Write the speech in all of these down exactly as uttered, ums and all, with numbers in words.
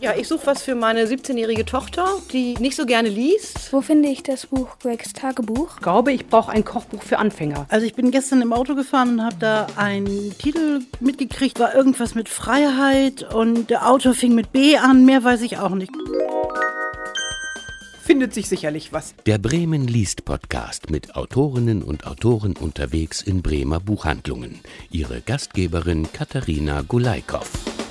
Ja, ich suche was für meine siebzehnjährige Tochter, die nicht so gerne liest. Wo finde ich das Buch Gregs Tagebuch? Ich glaube, ich brauche ein Kochbuch für Anfänger. Also ich bin gestern im Auto gefahren und habe da einen Titel mitgekriegt, war irgendwas mit Freiheit und der Autor fing mit B an, mehr weiß ich auch nicht. Findet sich sicherlich was. Der Bremen liest Podcast mit Autorinnen und Autoren unterwegs in Bremer Buchhandlungen. Ihre Gastgeberin Katharina Gulaikow.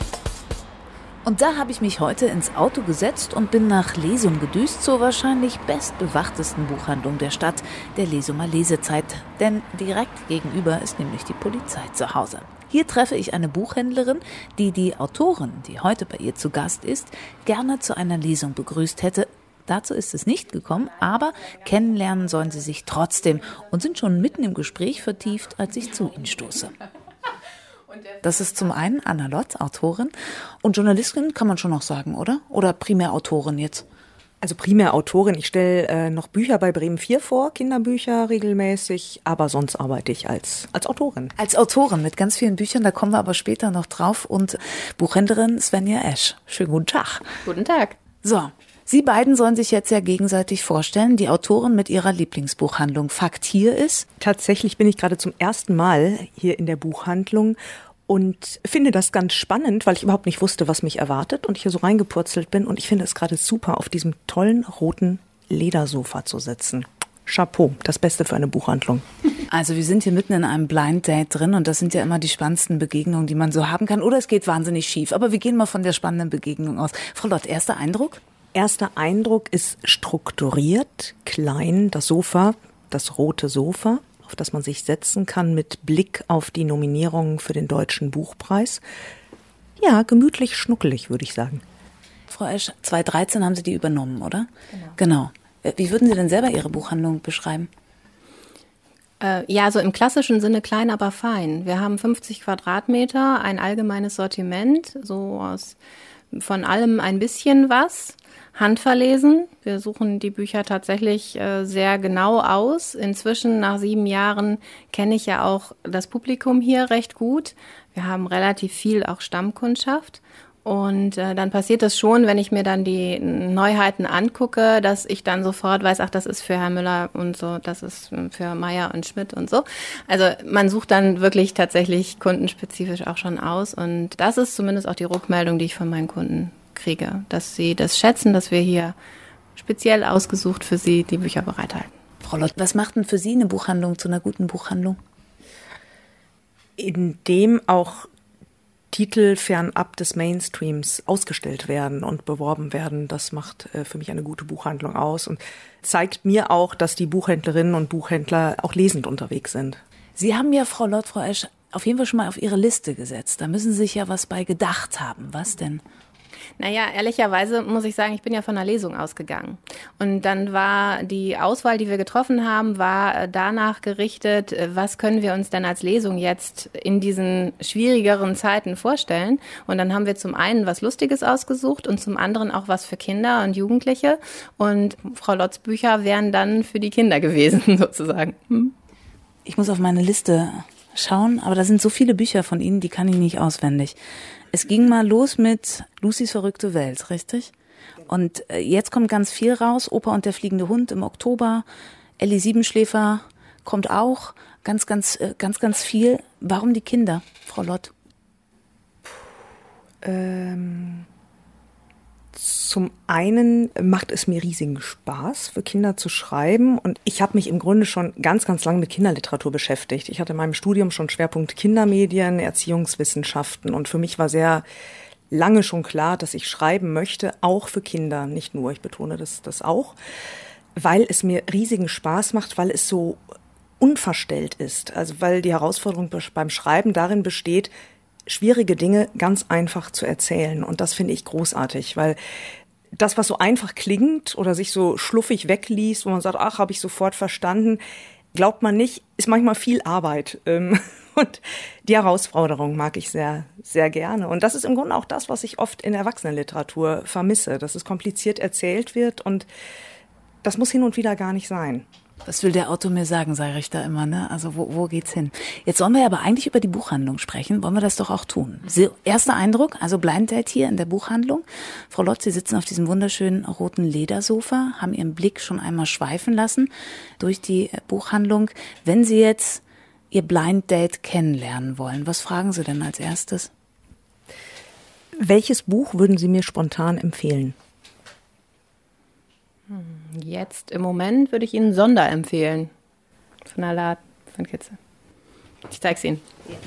Und da habe ich mich heute ins Auto gesetzt und bin nach Lesum gedüst zur wahrscheinlich bestbewachtesten Buchhandlung der Stadt, der Lesumer Lesezeit. Denn direkt gegenüber ist nämlich die Polizei zu Hause. Hier treffe ich eine Buchhändlerin, die die Autorin, die heute bei ihr zu Gast ist, gerne zu einer Lesung begrüßt hätte. Dazu ist es nicht gekommen, aber kennenlernen sollen sie sich trotzdem und sind schon mitten im Gespräch vertieft, als ich zu ihnen stoße. Das ist zum einen Anna Lotz, Autorin, und Journalistin kann man schon noch sagen, oder? Oder primär Autorin jetzt? Also primär Autorin. Ich stelle äh, noch Bücher bei Bremen vier vor, Kinderbücher regelmäßig, aber sonst arbeite ich als, als Autorin. Als Autorin mit ganz vielen Büchern, da kommen wir aber später noch drauf. Und Buchhändlerin Svenja Esch. Schönen guten Tag. Guten Tag. So, Sie beiden sollen sich jetzt ja gegenseitig vorstellen. Die Autorin mit ihrer Lieblingsbuchhandlung Fakt hier ist? Tatsächlich bin ich gerade zum ersten Mal hier in der Buchhandlung und finde das ganz spannend, weil ich überhaupt nicht wusste, was mich erwartet und ich hier so reingepurzelt bin. Und ich finde es gerade super, auf diesem tollen roten Ledersofa zu sitzen. Chapeau, das Beste für eine Buchhandlung. Also wir sind hier mitten in einem Blind Date drin und das sind ja immer die spannendsten Begegnungen, die man so haben kann. Oder es geht wahnsinnig schief. Aber wir gehen mal von der spannenden Begegnung aus. Frau Lott, erster Eindruck? Erster Eindruck ist strukturiert, klein, das Sofa, das rote Sofa, auf das man sich setzen kann mit Blick auf die Nominierungen für den Deutschen Buchpreis. Ja, gemütlich, schnuckelig, würde ich sagen. Frau Esch, zweitausenddreizehn haben Sie die übernommen, oder? Genau. Genau. Wie würden Sie denn selber Ihre Buchhandlung beschreiben? Äh, ja, so im klassischen Sinne klein, aber fein. Wir haben fünfzig Quadratmeter, ein allgemeines Sortiment, so aus von allem ein bisschen was. Handverlesen. Wir suchen die Bücher tatsächlich äh, sehr genau aus. Inzwischen, nach sieben Jahren, kenne ich ja auch das Publikum hier recht gut. Wir haben relativ viel auch Stammkundschaft. Und äh, dann passiert das schon, wenn ich mir dann die Neuheiten angucke, dass ich dann sofort weiß, ach, das ist für Herr Müller und so, das ist für Meier und Schmidt und so. Also man sucht dann wirklich tatsächlich kundenspezifisch auch schon aus. Und das ist zumindest auch die Rückmeldung, die ich von meinen Kunden kriege, dass sie das schätzen, dass wir hier speziell ausgesucht für sie die Bücher bereithalten. Frau Lott, was macht denn für Sie eine Buchhandlung zu einer guten Buchhandlung? Indem auch Titel fernab des Mainstreams ausgestellt werden und beworben werden, das macht äh, für mich eine gute Buchhandlung aus und zeigt mir auch, dass die Buchhändlerinnen und Buchhändler auch lesend unterwegs sind. Sie haben ja, Frau Lott, Frau Esch, auf jeden Fall schon mal auf Ihre Liste gesetzt. Da müssen Sie sich ja was bei gedacht haben. Was denn? Naja, ehrlicherweise muss ich sagen, ich bin ja von einer Lesung ausgegangen. Und dann war die Auswahl, die wir getroffen haben, war danach gerichtet, was können wir uns denn als Lesung jetzt in diesen schwierigeren Zeiten vorstellen. Und dann haben wir zum einen was Lustiges ausgesucht und zum anderen auch was für Kinder und Jugendliche. Und Frau Lotz Bücher wären dann für die Kinder gewesen, sozusagen. Hm? Ich muss auf meine Liste schauen, aber da sind so viele Bücher von Ihnen, die kann ich nicht auswendig. Es ging mal los mit Lucys verrückte Welt, richtig? Und jetzt kommt ganz viel raus. Opa und der fliegende Hund im Oktober. Elli Siebenschläfer kommt auch. Ganz, ganz, ganz, ganz viel. Warum die Kinder, Frau Lott? Ähm, zum einen macht es mir riesigen Spaß, für Kinder zu schreiben. Und ich habe mich im Grunde schon ganz, ganz lange mit Kinderliteratur beschäftigt. Ich hatte in meinem Studium schon Schwerpunkt Kindermedien, Erziehungswissenschaften. Und für mich war sehr lange schon klar, dass ich schreiben möchte, auch für Kinder. Nicht nur, ich betone das, das auch, weil es mir riesigen Spaß macht, weil es so unverstellt ist. Also weil die Herausforderung beim Schreiben darin besteht, schwierige Dinge ganz einfach zu erzählen. Und das finde ich großartig, weil das, was so einfach klingt oder sich so schluffig wegliest, wo man sagt, ach, habe ich sofort verstanden, glaubt man nicht, ist manchmal viel Arbeit. Und die Herausforderung mag ich sehr, sehr gerne. Und das ist im Grunde auch das, was ich oft in Erwachsenenliteratur vermisse, dass es kompliziert erzählt wird und das muss hin und wieder gar nicht sein. Was will der Autor mir sagen, sage ich da immer, ne? Also wo, wo geht's hin? Jetzt sollen wir aber eigentlich über die Buchhandlung sprechen. Wollen wir das doch auch tun? So, erster Eindruck, also Blind Date hier in der Buchhandlung. Frau Lott, Sie sitzen auf diesem wunderschönen roten Ledersofa, haben Ihren Blick schon einmal schweifen lassen durch die Buchhandlung. Wenn Sie jetzt Ihr Blind Date kennenlernen wollen, was fragen Sie denn als erstes? Welches Buch würden Sie mir spontan empfehlen? Jetzt im Moment würde ich Ihnen Sonder empfehlen. Von Alat von Kitze. Ich zeige es Ihnen.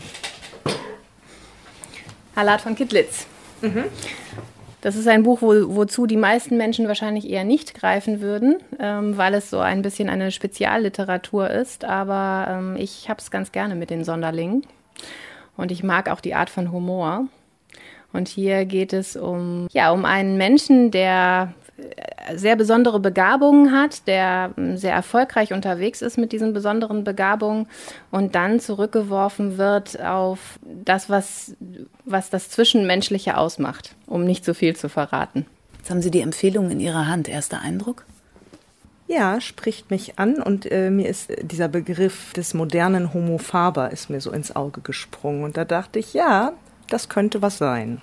Alat von Kittlitz. Mhm. Das ist ein Buch, wo, wozu die meisten Menschen wahrscheinlich eher nicht greifen würden, ähm, weil es so ein bisschen eine Spezialliteratur ist. Aber ähm, ich habe es ganz gerne mit den Sonderlingen. Und ich mag auch die Art von Humor. Und hier geht es um, ja, um einen Menschen, der sehr besondere Begabungen hat, der sehr erfolgreich unterwegs ist mit diesen besonderen Begabungen und dann zurückgeworfen wird auf das, was, was das Zwischenmenschliche ausmacht, um nicht so viel zu verraten. Jetzt haben Sie die Empfehlung in Ihrer Hand. Erster Eindruck? Ja, spricht mich an und äh, mir ist dieser Begriff des modernen Homo faber ist mir so ins Auge gesprungen und da dachte ich, ja, das könnte was sein.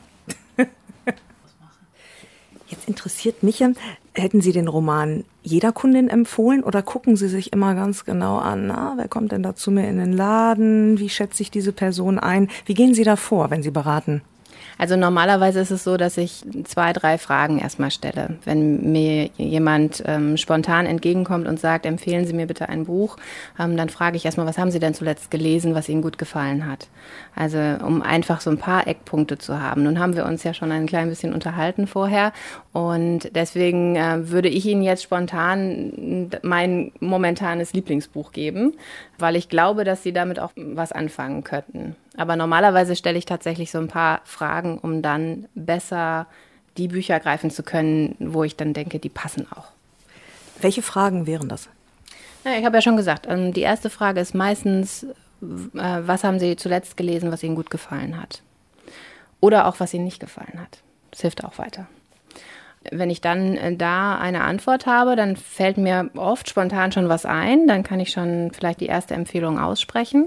Jetzt interessiert mich ja, hätten Sie den Roman jeder Kundin empfohlen oder gucken Sie sich immer ganz genau an, na, wer kommt denn da zu mir in den Laden, wie schätze ich diese Person ein? Wie gehen Sie da vor, wenn Sie beraten? Also normalerweise ist es so, dass ich zwei, drei Fragen erstmal stelle. Wenn mir jemand ähm, spontan entgegenkommt und sagt, empfehlen Sie mir bitte ein Buch, ähm, dann frage ich erstmal, was haben Sie denn zuletzt gelesen, was Ihnen gut gefallen hat? Also um einfach so ein paar Eckpunkte zu haben. Nun haben wir uns ja schon ein klein bisschen unterhalten vorher und deswegen äh, würde ich Ihnen jetzt spontan mein momentanes Lieblingsbuch geben, weil ich glaube, dass Sie damit auch was anfangen könnten. Aber normalerweise stelle ich tatsächlich so ein paar Fragen, um dann besser die Bücher greifen zu können, wo ich dann denke, die passen auch. Welche Fragen wären das? Ja, ich habe ja schon gesagt, die erste Frage ist meistens, was haben Sie zuletzt gelesen, was Ihnen gut gefallen hat? Oder auch, was Ihnen nicht gefallen hat. Das hilft auch weiter. Wenn ich dann da eine Antwort habe, dann fällt mir oft spontan schon was ein. Dann kann ich schon vielleicht die erste Empfehlung aussprechen.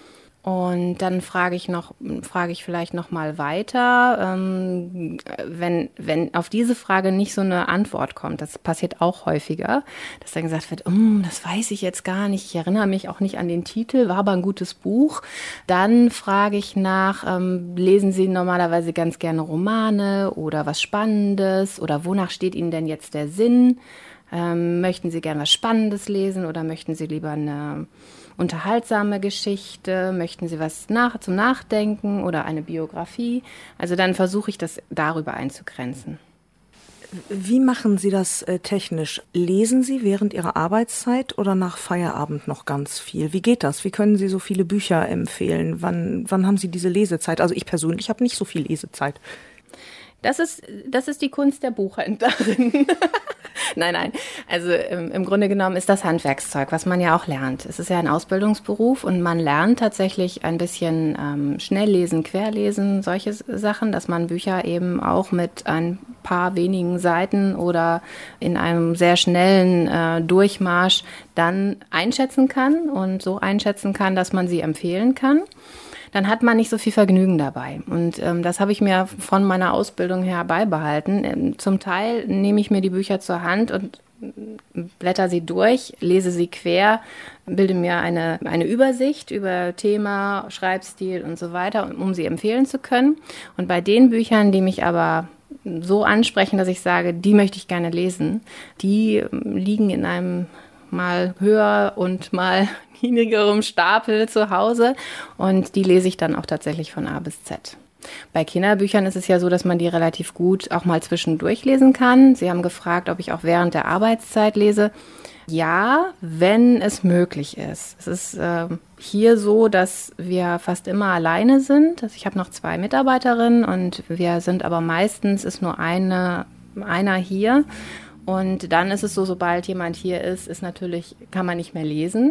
Und dann frage ich noch, frage ich vielleicht noch mal weiter, ähm, wenn, wenn auf diese Frage nicht so eine Antwort kommt, das passiert auch häufiger, dass dann gesagt wird, oh, das weiß ich jetzt gar nicht, ich erinnere mich auch nicht an den Titel, war aber ein gutes Buch. Dann frage ich nach, ähm, lesen Sie normalerweise ganz gerne Romane oder was Spannendes oder wonach steht Ihnen denn jetzt der Sinn? Ähm, möchten Sie gerne was Spannendes lesen oder möchten Sie lieber eine unterhaltsame Geschichte, möchten Sie was nach, zum Nachdenken oder eine Biografie? Also dann versuche ich das darüber einzugrenzen. Wie machen Sie das äh, technisch? Lesen Sie während Ihrer Arbeitszeit oder nach Feierabend noch ganz viel? Wie geht das? Wie können Sie so viele Bücher empfehlen? Wann, wann haben Sie diese Lesezeit? Also ich persönlich habe nicht so viel Lesezeit. Das ist, das ist die Kunst der Buchhändlerin. Nein, nein. Also im, im Grunde genommen ist das Handwerkszeug, was man ja auch lernt. Es ist ja ein Ausbildungsberuf und man lernt tatsächlich ein bisschen ähm, Schnelllesen, Querlesen, solche Sachen, dass man Bücher eben auch mit ein paar wenigen Seiten oder in einem sehr schnellen äh, Durchmarsch dann einschätzen kann und so einschätzen kann, dass man sie empfehlen kann. Dann hat man nicht so viel Vergnügen dabei. Und ähm, das habe ich mir von meiner Ausbildung her beibehalten. Ähm, zum Teil nehme ich mir die Bücher zur Hand und blätter sie durch, lese sie quer, bilde mir eine, eine Übersicht über Thema, Schreibstil und so weiter, um sie empfehlen zu können. Und bei den Büchern, die mich aber so ansprechen, dass ich sage, die möchte ich gerne lesen, die liegen in einem mal höher und mal niedrigerem Stapel zu Hause und die lese ich dann auch tatsächlich von A bis Z. Bei Kinderbüchern ist es ja so, dass man die relativ gut auch mal zwischendurch lesen kann. Sie haben gefragt, ob ich auch während der Arbeitszeit lese. Ja, wenn es möglich ist. Es ist äh, hier so, dass wir fast immer alleine sind. Also ich habe noch zwei Mitarbeiterinnen und wir sind aber meistens, ist nur eine, einer hier. Und dann ist es so, sobald jemand hier ist, ist natürlich, kann man nicht mehr lesen.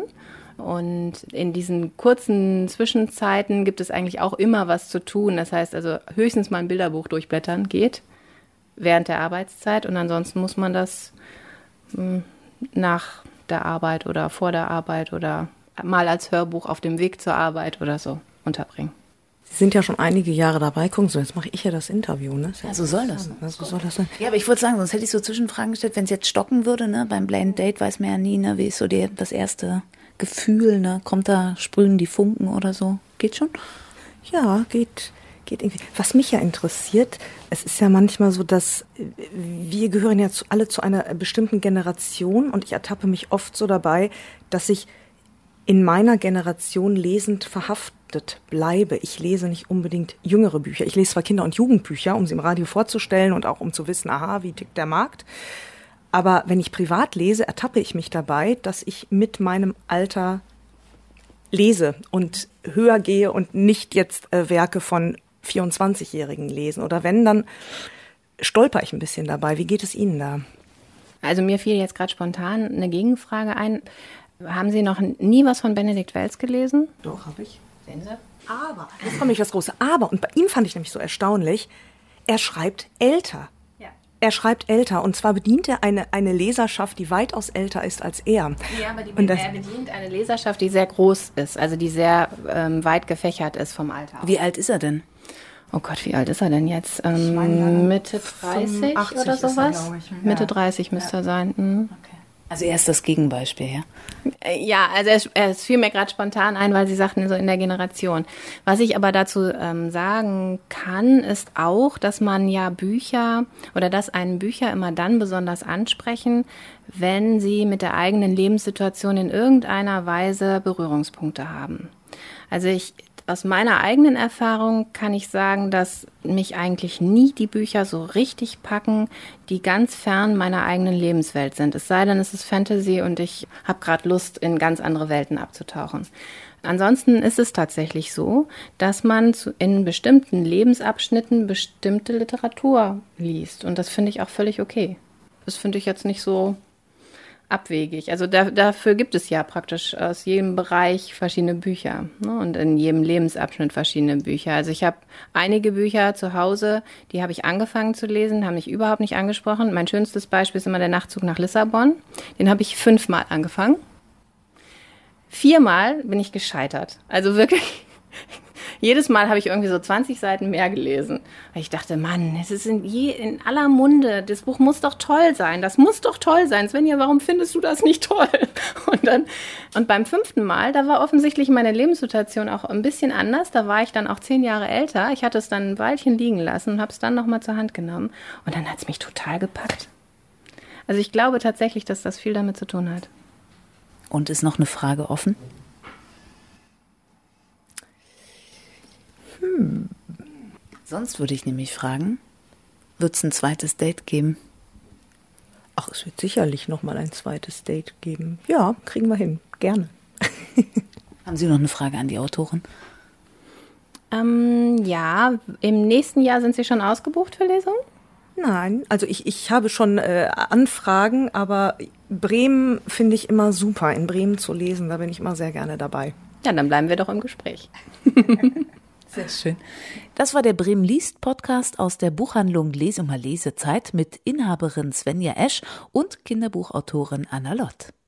Und in diesen kurzen Zwischenzeiten gibt es eigentlich auch immer was zu tun. Das heißt also höchstens mal ein Bilderbuch durchblättern geht während der Arbeitszeit und ansonsten muss man das mh, nach der Arbeit oder vor der Arbeit oder mal als Hörbuch auf dem Weg zur Arbeit oder so unterbringen. Sie sind ja schon einige Jahre dabei. Gucken Sie, jetzt mache ich ja das Interview. Ne? Ja, so soll das. Ja, so soll das sein. Ja, aber ich würde sagen, sonst hätte ich so Zwischenfragen gestellt, wenn es jetzt stocken würde, ne? Beim Blind Date weiß man ja nie, ne? Wie ist so die, das erste Gefühl, ne? Kommt da, sprühen die Funken oder so? Geht schon? Ja, geht, geht irgendwie. Was mich ja interessiert, es ist ja manchmal so, dass wir gehören ja zu, alle zu einer bestimmten Generation und ich ertappe mich oft so dabei, dass ich in meiner Generation lesend verhaftet bleibe. Ich lese nicht unbedingt jüngere Bücher. Ich lese zwar Kinder- und Jugendbücher, um sie im Radio vorzustellen und auch um zu wissen, aha, wie tickt der Markt. Aber wenn ich privat lese, ertappe ich mich dabei, dass ich mit meinem Alter lese und höher gehe und nicht jetzt äh, Werke von vierundzwanzigjährigen lesen. Oder wenn, dann stolper ich ein bisschen dabei. Wie geht es Ihnen da? Also mir fiel jetzt gerade spontan eine Gegenfrage ein. Haben Sie noch nie was von Benedikt Wells gelesen? Doch, habe ich. Sehen Sie? Aber, jetzt kommt nämlich das große Aber. Und bei ihm fand ich nämlich so erstaunlich, er schreibt älter. Ja. Er schreibt älter. Und zwar bedient er eine, eine Leserschaft, die weitaus älter ist als er. Ja, aber die, und das, er bedient eine Leserschaft, die sehr groß ist, also die sehr ähm, weit gefächert ist vom Alter. Wie alt ist er denn? Oh Gott, wie alt ist er denn jetzt? Ähm, meine, Mitte dreißig oder sowas? Er, ich. Ja. Mitte dreißig müsste ja. er sein. Mhm. Okay. Also er ist das Gegenbeispiel, ja? Ja, also es, es fiel mir gerade spontan ein, weil Sie sagten, so in der Generation. Was ich aber dazu ähm, sagen kann, ist auch, dass man ja Bücher oder dass einen Bücher immer dann besonders ansprechen, wenn sie mit der eigenen Lebenssituation in irgendeiner Weise Berührungspunkte haben. Also ich Aus meiner eigenen Erfahrung kann ich sagen, dass mich eigentlich nie die Bücher so richtig packen, die ganz fern meiner eigenen Lebenswelt sind. Es sei denn, es ist Fantasy und ich habe gerade Lust, in ganz andere Welten abzutauchen. Ansonsten ist es tatsächlich so, dass man in bestimmten Lebensabschnitten bestimmte Literatur liest. Und das finde ich auch völlig okay. Das finde ich jetzt nicht so abwegig. Also da, dafür gibt es ja praktisch aus jedem Bereich verschiedene Bücher, ne? Und in jedem Lebensabschnitt verschiedene Bücher. Also ich habe einige Bücher zu Hause, die habe ich angefangen zu lesen, haben mich überhaupt nicht angesprochen. Mein schönstes Beispiel ist immer der Nachtzug nach Lissabon. Den habe ich fünfmal angefangen. Viermal bin ich gescheitert. Also wirklich, jedes Mal habe ich irgendwie so zwanzig Seiten mehr gelesen. Weil ich dachte, Mann, es ist in, je, in aller Munde, das Buch muss doch toll sein, das muss doch toll sein. Svenja, warum findest du das nicht toll? Und dann, und beim fünften Mal, da war offensichtlich meine Lebenssituation auch ein bisschen anders. Da war ich dann auch zehn Jahre älter. Ich hatte es dann ein Weilchen liegen lassen und habe es dann nochmal zur Hand genommen. Und dann hat es mich total gepackt. Also ich glaube tatsächlich, dass das viel damit zu tun hat. Und ist noch eine Frage offen? Hm. Sonst würde ich nämlich fragen, wird es ein zweites Date geben? Ach, es wird sicherlich noch mal ein zweites Date geben. Ja, kriegen wir hin. Gerne. Haben Sie noch eine Frage an die Autorin? Ähm, ja, im nächsten Jahr sind Sie schon ausgebucht für Lesungen? Nein, also ich, ich habe schon äh, Anfragen, aber Bremen finde ich immer super, in Bremen zu lesen. Da bin ich immer sehr gerne dabei. Ja, dann bleiben wir doch im Gespräch. Sehr schön. Das war der Bremen liest Podcast aus der Buchhandlung Lesumer Lesezeit mit Inhaberin Svenja Esch und Kinderbuchautorin Anna Lott.